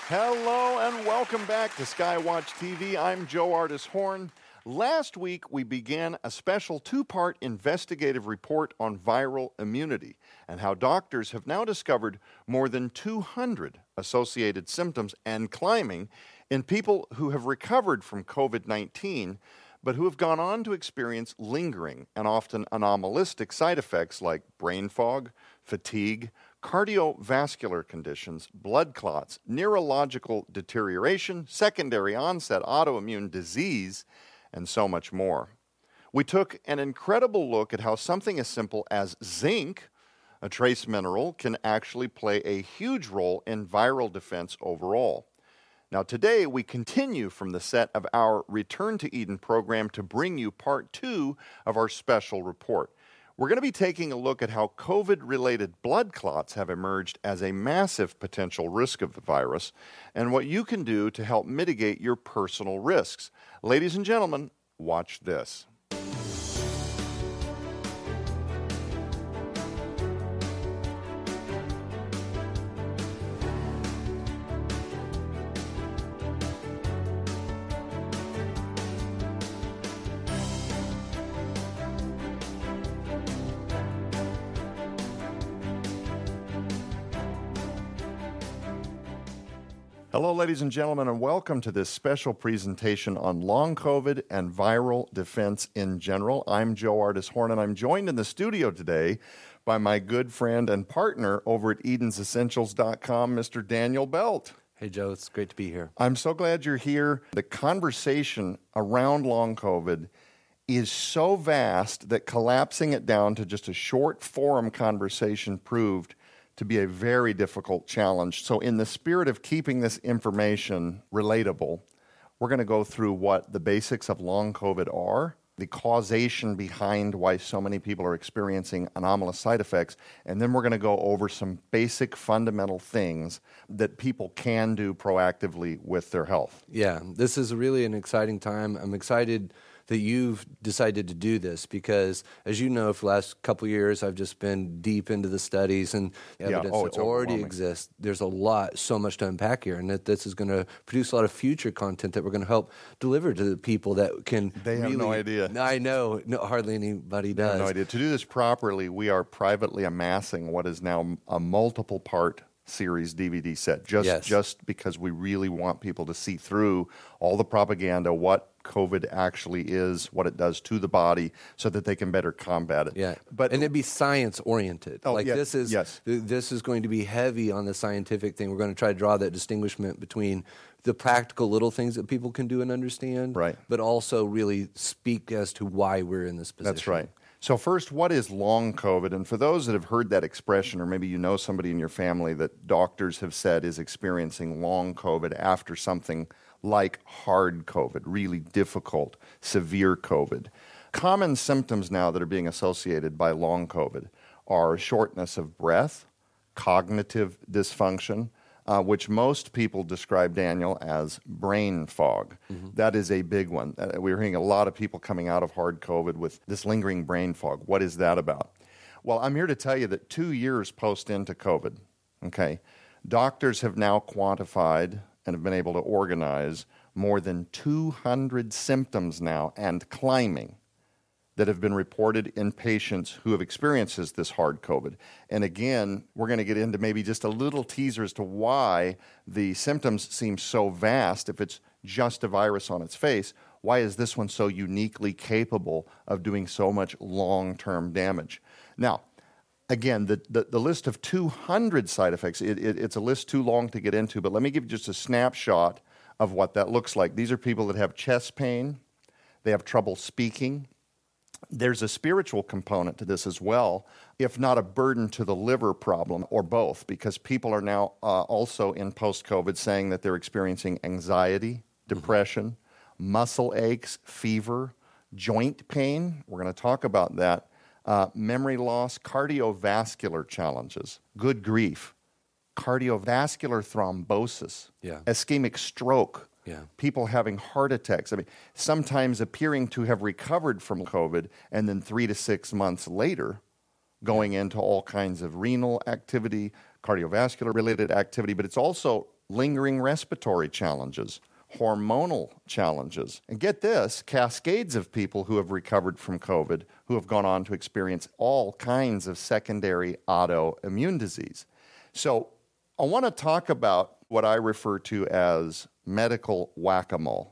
Hello and welcome back to Skywatch TV. I'm Joe Artis Horn. Last week, we began a special two-part investigative report on viral immunity and how doctors have now discovered more than 200 associated symptoms and climbing in people who have recovered from COVID-19, but who have gone on to experience lingering and often anomalistic side effects like brain fog, fatigue, cardiovascular conditions, blood clots, neurological deterioration, secondary onset autoimmune disease, and so much more. We took an incredible look at how something as simple as zinc, a trace mineral, can actually play a huge role in viral defense overall. Now today we continue from the set of our Return to Eden program to bring you part 2 of our special report. We're going to be taking a look at how COVID-related blood clots have emerged as a massive potential risk of the virus and what you can do to help mitigate your personal risks. Ladies and gentlemen, watch this. Hello, ladies and gentlemen, and welcome to this special presentation on long COVID and viral defense in general. I'm Joe Artis Horn, and I'm joined in the studio today by my good friend and partner over at EdensEssentials.com, Mr. Daniel Belt. Hey, Joe, it's great to be here. I'm so glad you're here. The conversation around long COVID is so vast that collapsing it down to just a short forum conversation proved to be a very difficult challenge. So in the spirit of keeping this information relatable, we're going to go through what the basics of long COVID are, the causation behind why so many people are experiencing anomalous side effects, and then we're going to go over some basic fundamental things that people can do proactively with their health. Yeah, this is really an exciting time. I'm excited that you've decided to do this because, as you know, for the last couple of years, I've just been deep into the studies and evidence that already exists. There's so much to unpack here, and that this is going to produce a lot of future content that we're going to help deliver to the people that can They have no idea. I know. No, hardly anybody does. They have no idea. To do this properly, we are privately amassing what is now a multiple-part series DVD set, just because we really want people to see through all the propaganda, what COVID actually is, what it does to the body, so that they can better combat it. Yeah, and it'd be science oriented. This is going to be heavy on the scientific thing. We're going to try to draw that distinguishment between the practical little things that people can do and understand, right, but also really speak as to why we're in this position. That's right. So first, what is long COVID? And for those that have heard that expression, or maybe you know somebody in your family that doctors have said is experiencing long COVID after something like hard COVID, really difficult, severe COVID. Common symptoms now that are being associated by long COVID are shortness of breath, cognitive dysfunction, which most people describe, Daniel, as brain fog. Mm-hmm. That is a big one. We're hearing a lot of people coming out of hard COVID with this lingering brain fog. What is that about? Well, I'm here to tell you that 2 years post into COVID, doctors have now quantified and have been able to organize more than 200 symptoms now and climbing that have been reported in patients who have experienced this hard COVID. And again, we're going to get into maybe just a little teaser as to why the symptoms seem so vast. If it's just a virus on its face, why is this one so uniquely capable of doing so much long-term damage? Now, again, the list of 200 side effects, it's a list too long to get into, but let me give you just a snapshot of what that looks like. These are people that have chest pain, they have trouble speaking. There's a spiritual component to this as well, if not a burden to the liver problem, or both, because people are now also in post-COVID saying that they're experiencing anxiety, depression, muscle aches, fever, joint pain. We're going to talk about that. Memory loss, cardiovascular challenges, good grief, cardiovascular thrombosis, ischemic stroke, people having heart attacks. I mean, sometimes appearing to have recovered from COVID and then 3 to 6 months later going into all kinds of renal activity, cardiovascular related activity, but it's also lingering respiratory challenges, hormonal challenges. And get this, cascades of people who have recovered from COVID who have gone on to experience all kinds of secondary autoimmune disease. So I want to talk about what I refer to as medical whack-a-mole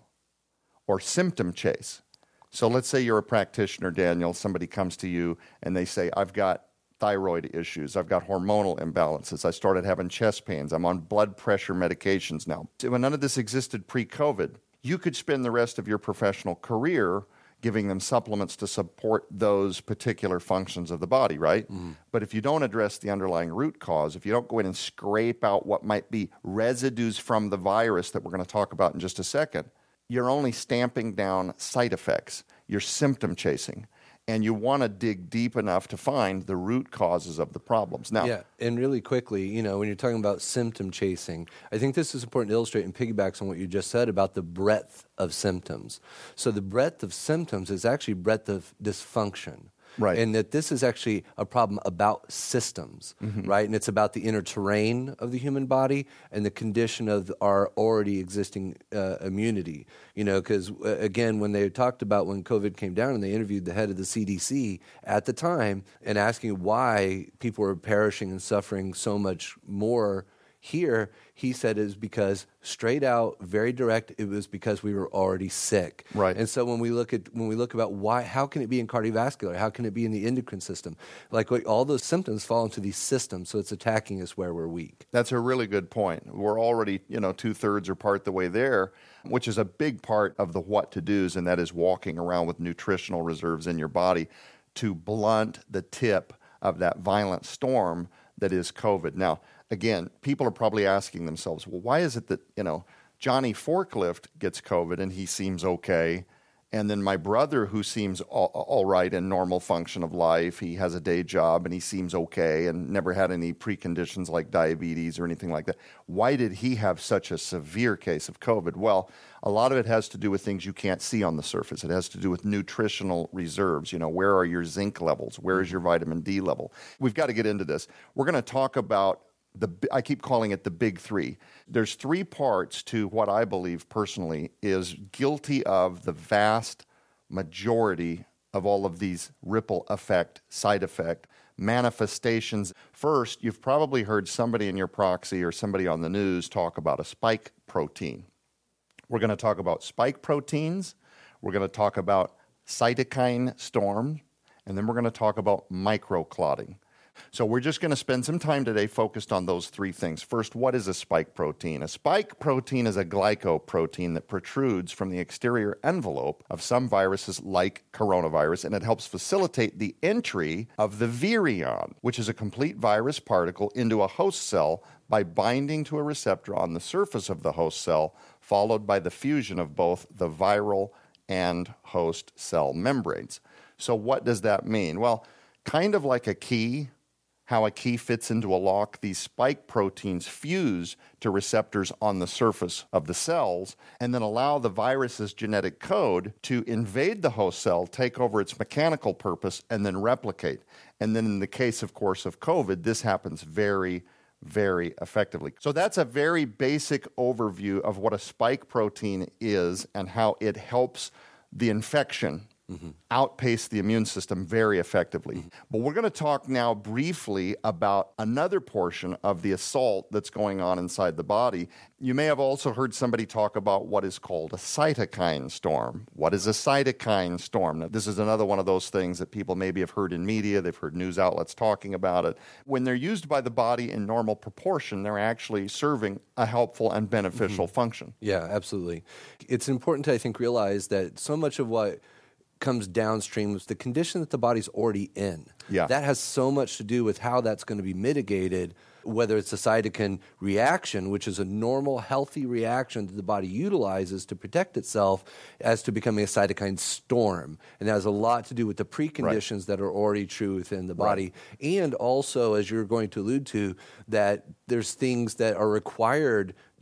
or symptom chase. So let's say you're a practitioner, Daniel. Somebody comes to you and they say, I've got thyroid issues. I've got hormonal imbalances. I started having chest pains. I'm on blood pressure medications now. So when none of this existed pre-COVID, you could spend the rest of your professional career giving them supplements to support those particular functions of the body, right? But if you don't address the underlying root cause, if you don't go in and scrape out what might be residues from the virus that we're going to talk about in just a second, you're only stamping down side effects. You're symptom chasing. And you want to dig deep enough to find the root causes of the problems. Now, yeah, and really quickly, when you're talking about symptom chasing, I think this is important to illustrate and piggybacks on what you just said about the breadth of symptoms. So the breadth of symptoms is actually breadth of dysfunction. Right. And that this is actually a problem about systems, right? And it's about the inner terrain of the human body and the condition of our already existing immunity. Because, again, when they talked about when COVID came down and they interviewed the head of the CDC at the time and asking why people were perishing and suffering so much more here, he said it was because, straight out, very direct, it was because we were already sick. Right. And so when we look about why, how can it be in cardiovascular? How can it be in the endocrine system? All those symptoms fall into these systems, so it's attacking us where we're weak. That's a really good point. We're already, 2/3 or part the way there, which is a big part of the what to do's, and that is walking around with nutritional reserves in your body to blunt the tip of that violent storm that is COVID. Now, again, people are probably asking themselves, well, why is it that, Johnny Forklift gets COVID and he seems okay, and then my brother, who seems all right in normal function of life, he has a day job and he seems okay and never had any preconditions like diabetes or anything like that. Why did he have such a severe case of COVID? Well, a lot of it has to do with things you can't see on the surface. It has to do with nutritional reserves. Where are your zinc levels? Where is your vitamin D level? We've got to get into this. We're going to talk about I keep calling it the big three. There's three parts to what I believe personally is guilty of the vast majority of all of these ripple effect, side effect manifestations. First, you've probably heard somebody in your proxy or somebody on the news talk about a spike protein. We're going to talk about spike proteins. We're going to talk about cytokine storm. And then we're going to talk about microclotting. So we're just going to spend some time today focused on those three things. First, what is a spike protein? A spike protein is a glycoprotein that protrudes from the exterior envelope of some viruses like coronavirus, and it helps facilitate the entry of the virion, which is a complete virus particle, into a host cell by binding to a receptor on the surface of the host cell, followed by the fusion of both the viral and host cell membranes. So what does that mean? Well, kind of like a key, how a key fits into a lock, these spike proteins fuse to receptors on the surface of the cells and then allow the virus's genetic code to invade the host cell, take over its mechanical purpose, and then replicate. And then in the case, of course, of COVID, this happens very, very effectively. So that's a very basic overview of what a spike protein is and how it helps the infection outpace the immune system very effectively. But we're going to talk now briefly about another portion of the assault that's going on inside the body. You may have also heard somebody talk about what is called a cytokine storm. What is a cytokine storm? Now, this is another one of those things that people maybe have heard in media. They've heard news outlets talking about it. When they're used by the body in normal proportion, they're actually serving a helpful and beneficial function. Yeah, absolutely. It's important to, I think, realize that so much of what comes downstream is the condition that the body's already in. Yeah. That has so much to do with how that's going to be mitigated, whether it's a cytokine reaction, which is a normal, healthy reaction that the body utilizes to protect itself, as to becoming a cytokine storm. And that has a lot to do with the preconditions that are already true within the body. And also, as you're going to allude to, that there's things that are required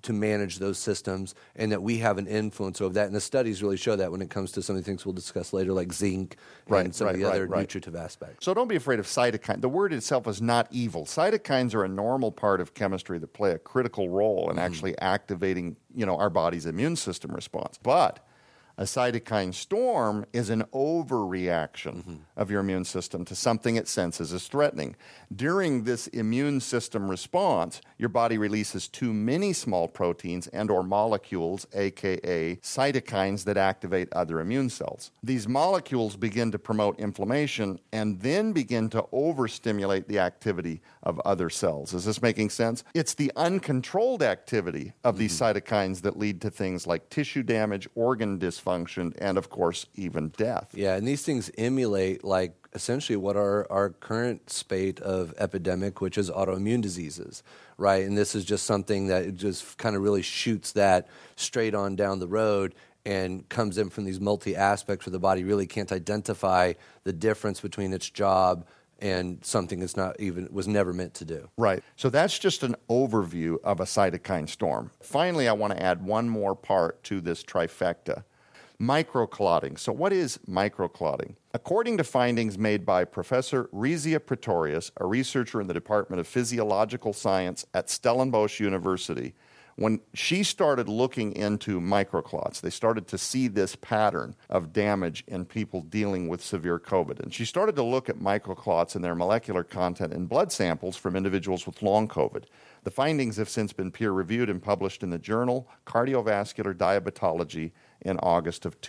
manage those systems, and that we have an influence over that. And the studies really show that when it comes to some of the things we'll discuss later, like zinc and some of the other nutritive aspects. So don't be afraid of cytokines. The word itself is not evil. Cytokines are a normal part of chemistry that play a critical role in actually activating, our body's immune system response. But a cytokine storm is an overreaction of your immune system to something it senses as threatening. During this immune system response, your body releases too many small proteins and or molecules, aka cytokines, that activate other immune cells. These molecules begin to promote inflammation and then begin to overstimulate the activity of other cells. Is this making sense? It's the uncontrolled activity of these cytokines that lead to things like tissue damage, organ dysfunction, and, of course, even death. Yeah, and these things emulate, like, essentially what our current spate of epidemic, which is autoimmune diseases, right? And this is just something that just kind of really shoots that straight on down the road and comes in from these multi-aspects where the body really can't identify the difference between its job and something that's was never meant to do. Right. So that's just an overview of a cytokine storm. Finally, I want to add one more part to this trifecta. Microclotting. So what is microclotting? According to findings made by Professor Rizia Pretorius, a researcher in the Department of Physiological Science at Stellenbosch University, when she started looking into microclots, they started to see this pattern of damage in people dealing with severe COVID. And she started to look at microclots and their molecular content in blood samples from individuals with long COVID. The findings have since been peer-reviewed and published in the journal Cardiovascular Diabetology in August of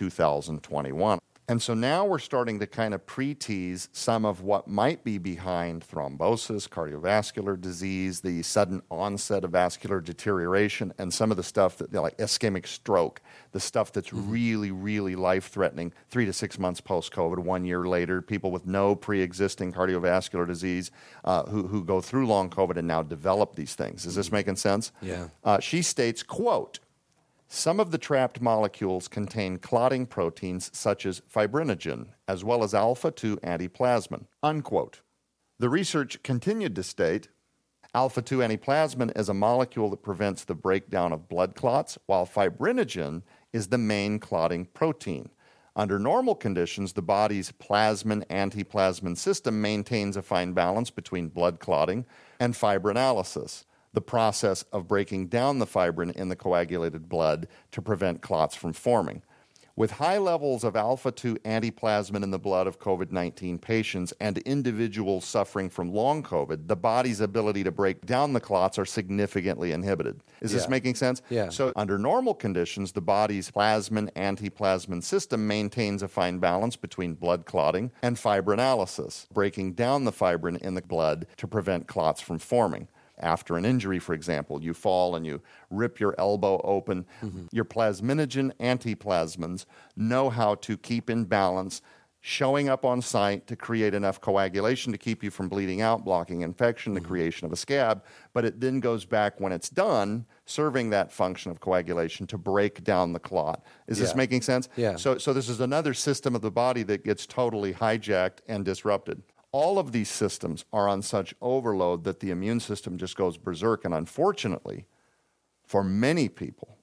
2021. And so now we're starting to kind of pre-tease some of what might be behind thrombosis, cardiovascular disease, the sudden onset of vascular deterioration, and some of the stuff that, like ischemic stroke, the stuff that's really, really life-threatening 3 to 6 months post-COVID, 1 year later, people with no pre-existing cardiovascular disease who go through long COVID and now develop these things. Is this making sense? Yeah. She states, quote, "Some of the trapped molecules contain clotting proteins such as fibrinogen, as well as alpha-2 antiplasmin," unquote. The research continued to state, alpha-2 antiplasmin is a molecule that prevents the breakdown of blood clots, while fibrinogen is the main clotting protein. Under normal conditions, the body's plasmin-antiplasmin system maintains a fine balance between blood clotting and fibrinolysis, the process of breaking down the fibrin in the coagulated blood to prevent clots from forming. With high levels of alpha-2 antiplasmin in the blood of COVID-19 patients and individuals suffering from long COVID, the body's ability to break down the clots are significantly inhibited. Is this making sense? Yeah. So under normal conditions, the body's plasmin-antiplasmin system maintains a fine balance between blood clotting and fibrinolysis, breaking down the fibrin in the blood to prevent clots from forming. After an injury, for example, you fall and you rip your elbow open, your plasminogen antiplasmins know how to keep in balance, showing up on site to create enough coagulation to keep you from bleeding out, blocking infection, the creation of a scab, but it then goes back when it's done, serving that function of coagulation to break down the clot. Is this making sense? Yeah. So this is another system of the body that gets totally hijacked and disrupted. All of these systems are on such overload that the immune system just goes berserk. And unfortunately, for many people,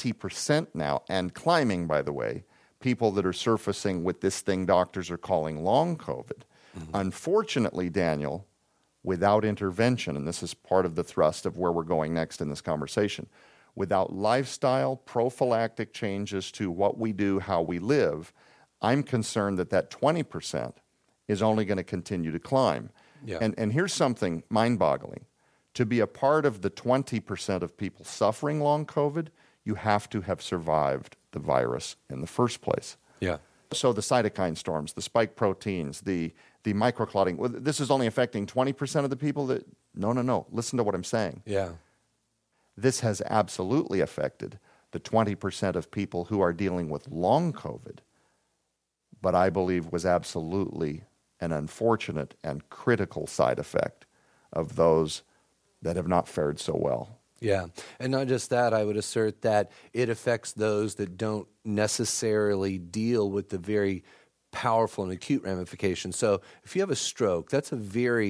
20% now, and climbing, by the way, people that are surfacing with this thing doctors are calling long COVID. Unfortunately, Daniel, without intervention, and this is part of the thrust of where we're going next in this conversation, without lifestyle prophylactic changes to what we do, how we live, I'm concerned that 20% is only going to continue to climb. Yeah. And here's something mind-boggling. To be a part of the 20% of people suffering long COVID, you have to have survived the virus in the first place. Yeah. So the cytokine storms, the spike proteins, the microclotting, well, this is only affecting 20% of the people that... No. Listen to what I'm saying. Yeah. This has absolutely affected the 20% of people who are dealing with long COVID, but I believe was absolutely an unfortunate and critical side effect of those that have not fared so well. Yeah, and not just that, I would assert that it affects those that don't necessarily deal with the very powerful and acute ramifications. So if you have a stroke, that's a very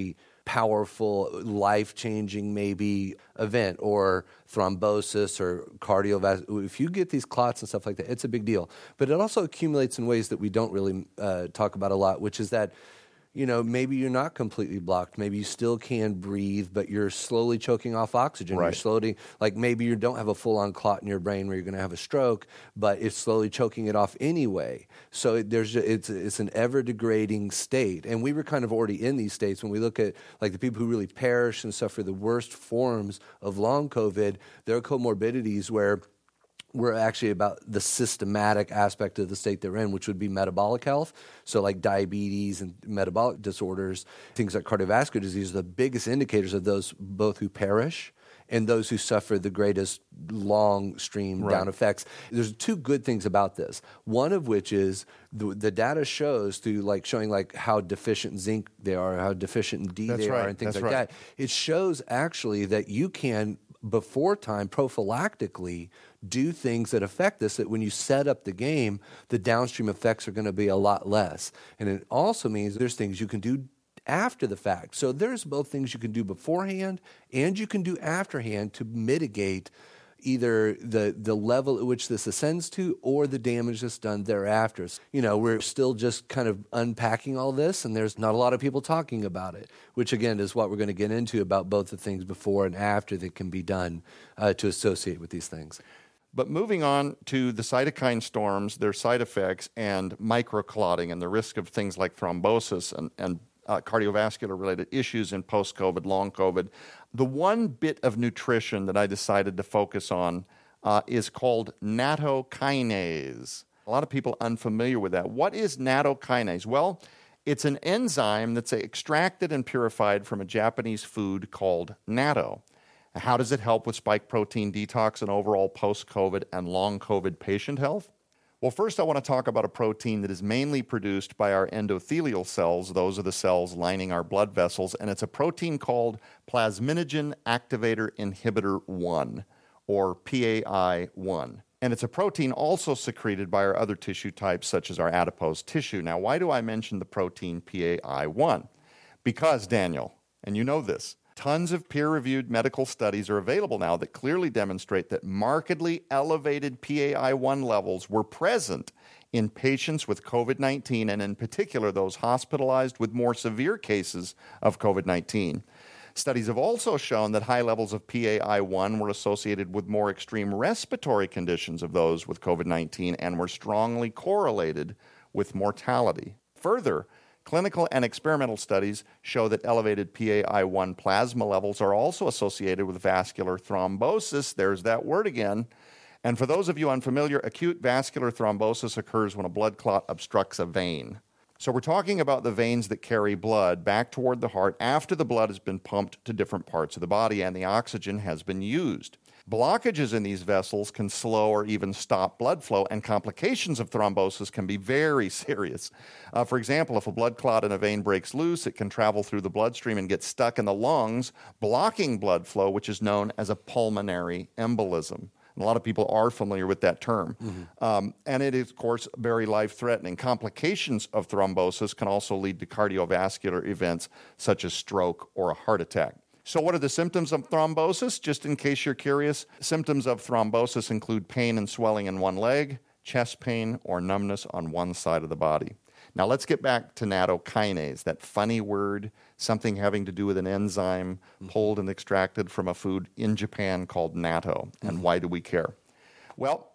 powerful, life-changing maybe event, or thrombosis or cardiovascular. If you get these clots and stuff like that, it's a big deal. But it also accumulates in ways that we don't really talk about a lot, which is that maybe you're not completely blocked. Maybe you still can breathe, but you're slowly choking off oxygen. Right. You're slowly, like maybe you don't have a full-on clot in your brain where you're going to have a stroke, but it's slowly choking it off anyway. So it's an ever-degrading state. And we were kind of already in these states when we look at like the people who really perish and suffer the worst forms of long COVID. There are comorbidities where we're actually about the systematic aspect of the state they're in, which would be metabolic health. So like diabetes and metabolic disorders, things like cardiovascular disease are the biggest indicators of those both who perish and those who suffer the greatest long stream down effects. There's two good things about this. One of which is the data shows through showing how deficient zinc they are, how deficient in D they are, and things that. It shows actually that you can, before time, prophylactically do things that affect this, that when you set up the game, the downstream effects are going to be a lot less. And it also means there's things you can do after the fact. So there's both things you can do beforehand and you can do afterhand to mitigate either the level at which this ascends to or the damage that's done thereafter. We're still just kind of unpacking all this, and there's not a lot of people talking about it, which again is what we're going to get into about both the things before and after that can be done to associate with these things. But moving on to the cytokine storms, their side effects, and microclotting and the risk of things like thrombosis and cardiovascular-related issues in post-COVID, long COVID, the one bit of nutrition that I decided to focus on is called nattokinase. A lot of people unfamiliar with that. What is nattokinase? Well, it's an enzyme that's extracted and purified from a Japanese food called natto. How does it help with spike protein detox and overall post-COVID and long COVID patient health? Well, first I want to talk about a protein that is mainly produced by our endothelial cells. Those are the cells lining our blood vessels, and it's a protein called plasminogen activator inhibitor 1, or PAI-1. And it's a protein also secreted by our other tissue types, such as our adipose tissue. Now, why do I mention the protein PAI-1? Because, Daniel, and you know this, tons of peer-reviewed medical studies are available now that clearly demonstrate that markedly elevated PAI-1 levels were present in patients with COVID-19, and in particular those hospitalized with more severe cases of COVID-19. Studies have also shown that high levels of PAI-1 were associated with more extreme respiratory conditions of those with COVID-19 and were strongly correlated with mortality. Further, clinical and experimental studies show that elevated PAI-1 plasma levels are also associated with vascular thrombosis. There's that word again. And for those of you unfamiliar, acute vascular thrombosis occurs when a blood clot obstructs a vein. So we're talking about the veins that carry blood back toward the heart after the blood has been pumped to different parts of the body and the oxygen has been used. Blockages in these vessels can slow or even stop blood flow, and complications of thrombosis can be very serious. For example, if a blood clot in a vein breaks loose, it can travel through the bloodstream and get stuck in the lungs, blocking blood flow, which is known as a pulmonary embolism. And a lot of people are familiar with that term. And it is, of course, very life-threatening. Complications of thrombosis can also lead to cardiovascular events such as stroke or a heart attack. So what are the symptoms of thrombosis? Just in case you're curious, symptoms of thrombosis include pain and swelling in one leg, chest pain, or numbness on one side of the body. Now let's get back to nattokinase, that funny word, something having to do with an enzyme pulled and extracted from a food in Japan called natto. And why do we care? Well,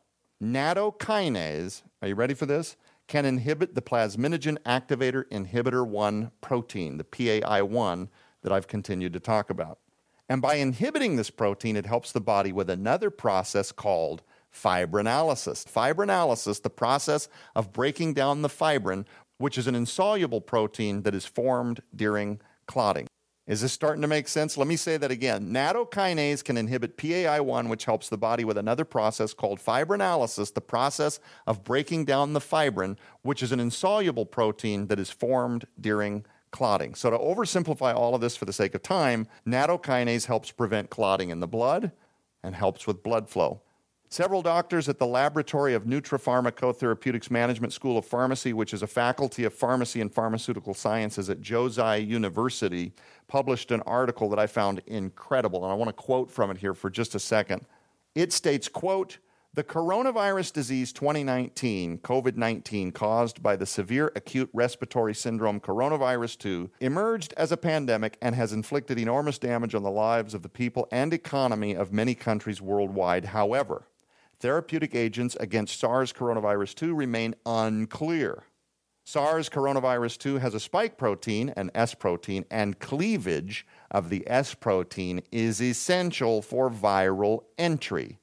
nattokinase, are you ready for this? Can inhibit the plasminogen activator inhibitor 1 protein, the PAI-1, that I've continued to talk about. And by inhibiting this protein, it helps the body with another process called fibrinolysis. Fibrinolysis, the process of breaking down the fibrin, which is an insoluble protein that is formed during clotting. Is this starting to make sense? Let me say that again. Nattokinase can inhibit PAI-1, which helps the body with another process called fibrinolysis, the process of breaking down the fibrin, which is an insoluble protein that is formed during clotting. So to oversimplify all of this for the sake of time, nattokinase helps prevent clotting in the blood and helps with blood flow. Several doctors at the Laboratory of Nutrapharmacotherapeutics Management School of Pharmacy, which is a faculty of pharmacy and pharmaceutical sciences at Josai University, published an article that I found incredible, and I want to quote from it here for just a second. It states, quote, "The coronavirus disease 2019, COVID-19, caused by the severe acute respiratory syndrome coronavirus 2, emerged as a pandemic and has inflicted enormous damage on the lives of the people and economy of many countries worldwide. However, therapeutic agents against SARS coronavirus 2 remain unclear. SARS coronavirus 2 has a spike protein, an S protein, and cleavage of the S protein is essential for viral entry.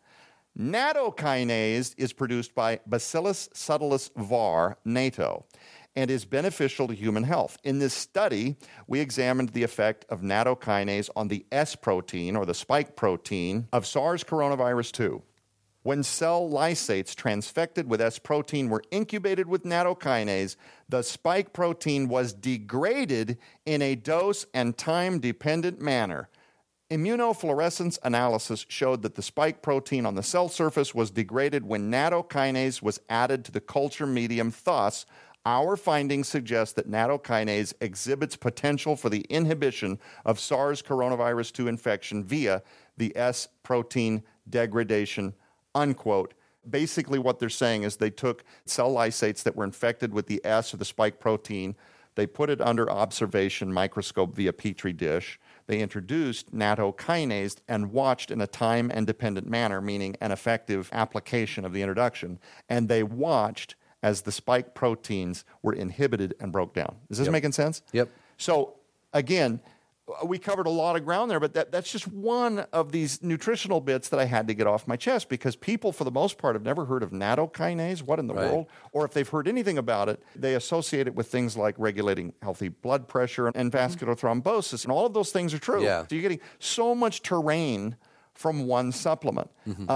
Nattokinase is produced by Bacillus subtilis var, natto, and is beneficial to human health. In this study, we examined the effect of nattokinase on the S protein, or the spike protein, of SARS coronavirus 2. When cell lysates transfected with S protein were incubated with nattokinase, the spike protein was degraded in a dose and time-dependent manner. Immunofluorescence analysis showed that the spike protein on the cell surface was degraded when nattokinase was added to the culture medium. Thus, our findings suggest that nattokinase exhibits potential for the inhibition of SARS coronavirus 2 infection via the S protein degradation, unquote. Basically, what they're saying is they took cell lysates that were infected with the S or the spike protein, they put it under observation microscope via Petri dish, they introduced nattokinase and watched in a time and dependent manner, meaning an effective application of the introduction, and they watched as the spike proteins were inhibited and broke down. Is this making sense? Yep. So, again, we covered a lot of ground there, but that's just one of these nutritional bits that I had to get off my chest, because people, for the most part, have never heard of nattokinase. What in the world? Or if they've heard anything about it, they associate it with things like regulating healthy blood pressure and vascular thrombosis, and all of those things are true. Yeah. So you're getting so much terrain from one supplement.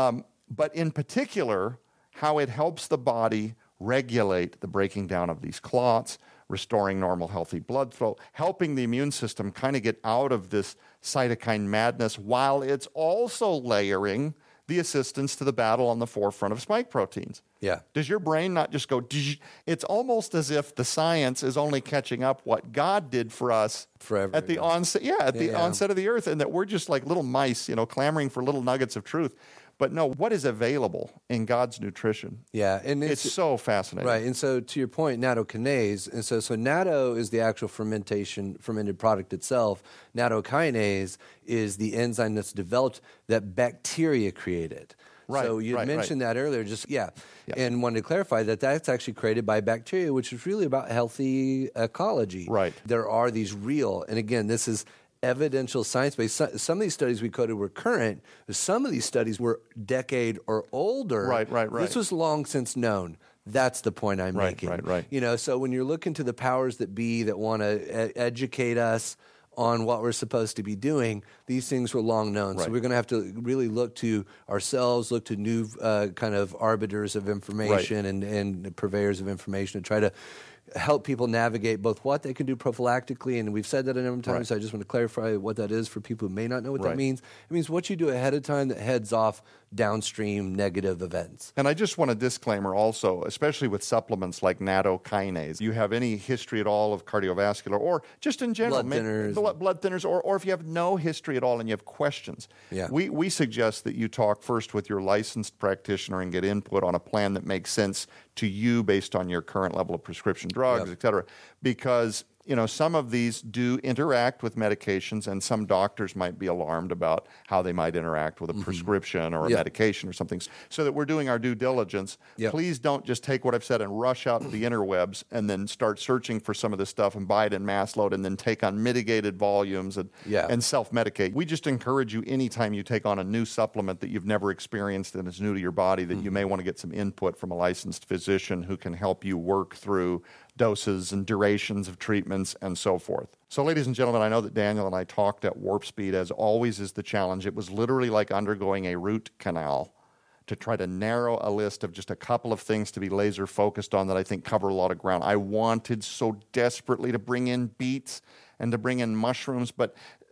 But in particular, how it helps the body regulate the breaking down of these clots, restoring normal, healthy blood flow, helping the immune system kind of get out of this cytokine madness, while it's also layering the assistance to the battle on the forefront of spike proteins. Yeah. Does your brain not just go, it's almost as if the science is only catching up what God did for us forever at the onset, onset of the earth, and that we're just like little mice, clamoring for little nuggets of truth. But no, what is available in God's nutrition? Yeah, and it's so fascinating. Right, and so to your point, nattokinase, and so natto is the actual fermented product itself. Nattokinase is the enzyme that's developed that bacteria created. Right, so you mentioned that earlier, and wanted to clarify that that's actually created by bacteria, which is really about healthy ecology. Right. There are these real, and again, this is evidential science-based. Some of these studies we quoted were current. Some of these studies were decade or older. Right. This was long since known. That's the point I'm making. Right. So when you're looking to the powers that be that want to educate us on what we're supposed to be doing, these things were long known. Right. So we're going to have to really look to ourselves, look to new kind of arbiters of information and purveyors of information to try to help people navigate both what they can do prophylactically, and we've said that a number of times, so I just want to clarify what that is for people who may not know what that means. It means what you do ahead of time that heads off downstream negative events. And I just want a disclaimer also, especially with supplements like nattokinase. You have any history at all of cardiovascular, or just in general, blood thinners, or if you have no history at all and you have questions, we suggest that you talk first with your licensed practitioner and get input on a plan that makes sense to you based on your current level of prescription drugs, et cetera, because some of these do interact with medications, and some doctors might be alarmed about how they might interact with a prescription or a medication or something. So that we're doing our due diligence. Please don't just take what I've said and rush out to the interwebs and then start searching for some of this stuff and buy it in mass load and then take on mitigated volumes and self-medicate. We just encourage you, anytime you take on a new supplement that you've never experienced and is new to your body, that you may want to get some input from a licensed physician who can help you work through doses and durations of treatments and so forth. So, ladies and gentlemen, I know that Daniel and I talked at warp speed, as always is the challenge. It was literally like undergoing a root canal to try to narrow a list of just a couple of things to be laser focused on that I think cover a lot of ground. I wanted so desperately to bring in beets and to bring in mushrooms, but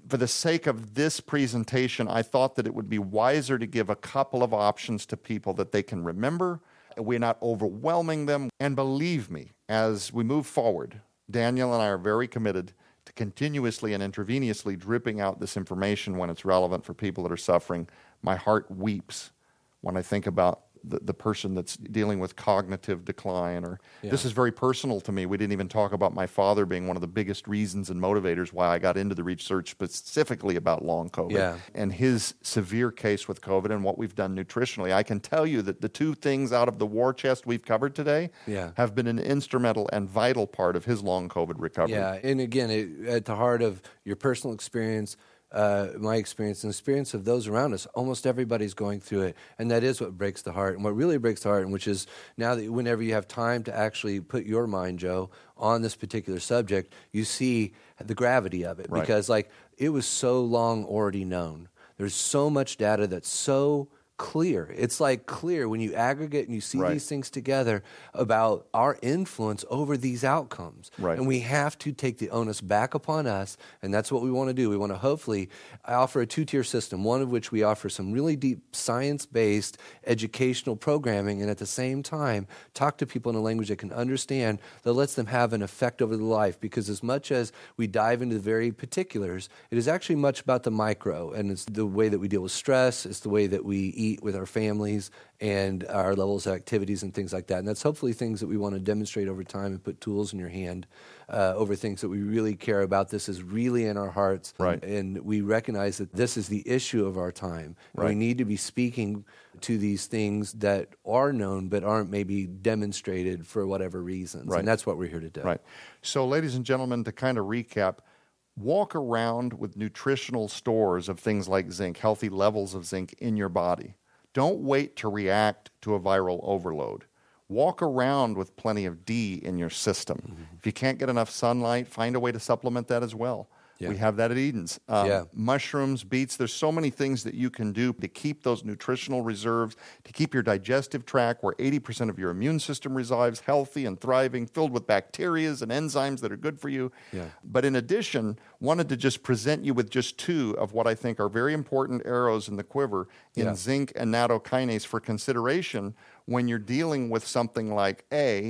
for the sake of this presentation, I thought that it would be wiser to give a couple of options to people that they can remember. We're not overwhelming them. And believe me, as we move forward, Daniel and I are very committed to continuously and intravenously dripping out this information when it's relevant for people that are suffering. My heart weeps when I think about the person that's dealing with cognitive decline. This is very personal to me. We didn't even talk about my father being one of the biggest reasons and motivators why I got into the research specifically about long COVID and his severe case with COVID and what we've done nutritionally. I can tell you that the two things out of the war chest we've covered today have been an instrumental and vital part of his long COVID recovery. Yeah, and again, at the heart of your personal experience, my experience and the experience of those around us, almost everybody's going through it, and that is what breaks the heart. And what really breaks the heart, and which is now that whenever you have time to actually put your mind, Joe, on this particular subject, you see the gravity of it, because it was so long already known. There's so much data that's so clear. It's clear when you aggregate and you see these things together about our influence over these outcomes. And we have to take the onus back upon us, and that's what we want to do. We want to hopefully offer a two-tier system, one of which we offer some really deep science-based educational programming, and at the same time talk to people in a language they can understand that lets them have an effect over their life, because as much as we dive into the very particulars, it is actually much about the micro, and it's the way that we deal with stress, it's the way that we eat with our families and our levels of activities and things like that. And that's hopefully things that we want to demonstrate over time and put tools in your hand over things that we really care about. This is really in our hearts. And we recognize that this is the issue of our time. And we need to be speaking to these things that are known but aren't maybe demonstrated for whatever reasons. And that's what we're here to do. So, ladies and gentlemen, to kind of recap, walk around with nutritional stores of things like zinc, healthy levels of zinc in your body. Don't wait to react to a viral overload. Walk around with plenty of D in your system. If you can't get enough sunlight, find a way to supplement that as well. We have that at Eden's. Mushrooms, beets, there's so many things that you can do to keep those nutritional reserves, to keep your digestive tract, where 80% of your immune system resides, healthy and thriving, filled with bacteria and enzymes that are good for you. But in addition, wanted to just present you with just two of what I think are very important arrows in the quiver in zinc and nattokinase for consideration when you're dealing with something like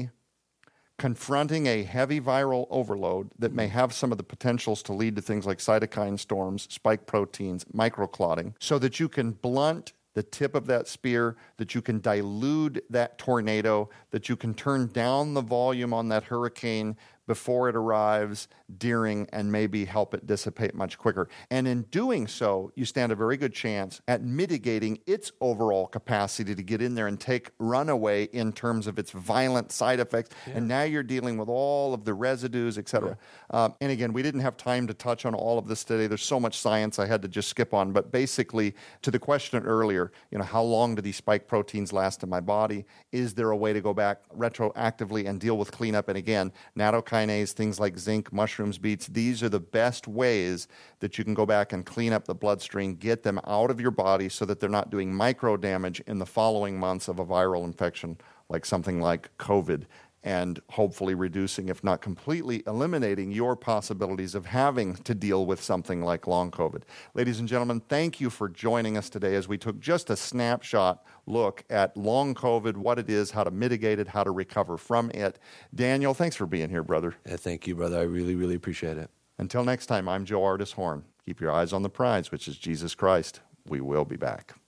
confronting a heavy viral overload that may have some of the potentials to lead to things like cytokine storms, spike proteins, microclotting, so that you can blunt the tip of that spear, that you can dilute that tornado, that you can turn down the volume on that hurricane before it arrives, during, and maybe help it dissipate much quicker. And in doing so, you stand a very good chance at mitigating its overall capacity to get in there and take runaway in terms of its violent side effects. And now you're dealing with all of the residues, et cetera. And again, we didn't have time to touch on all of this today. There's so much science I had to just skip on. But basically, to the question earlier, how long do these spike proteins last in my body? Is there a way to go back retroactively and deal with cleanup? And again, nattokinase, things like zinc, mushrooms, beets, these are the best ways that you can go back and clean up the bloodstream, get them out of your body so that they're not doing micro damage in the following months of a viral infection like something like COVID, and hopefully reducing, if not completely eliminating, your possibilities of having to deal with something like long COVID. Ladies and gentlemen, thank you for joining us today as we took just a snapshot look at long COVID, what it is, how to mitigate it, how to recover from it. Daniel, thanks for being here, brother. Thank you, brother. I really, really appreciate it. Until next time, I'm Joe Ardis Horn. Keep your eyes on the prize, which is Jesus Christ. We will be back.